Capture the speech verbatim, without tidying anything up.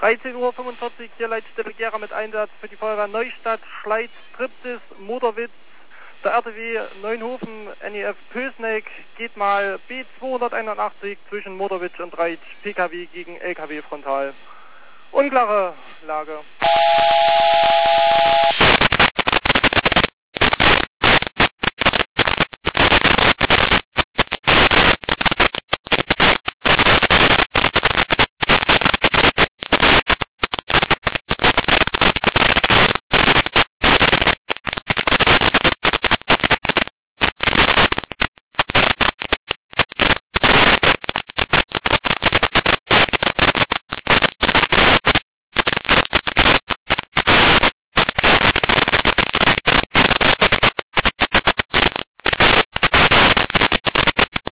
dreizehn Uhr fünfundvierzig, hier Leitstelle Gera mit Einsatz für die Feuerwehr Neustadt, Schleiz, Triptis, Moderwitz, der R T W Neunhofen, N E F Pösneck, geht mal B zweihunderteinundachtzig zwischen Moderwitz und Reitsch, P K W gegen L K W frontal. Unklare Lage.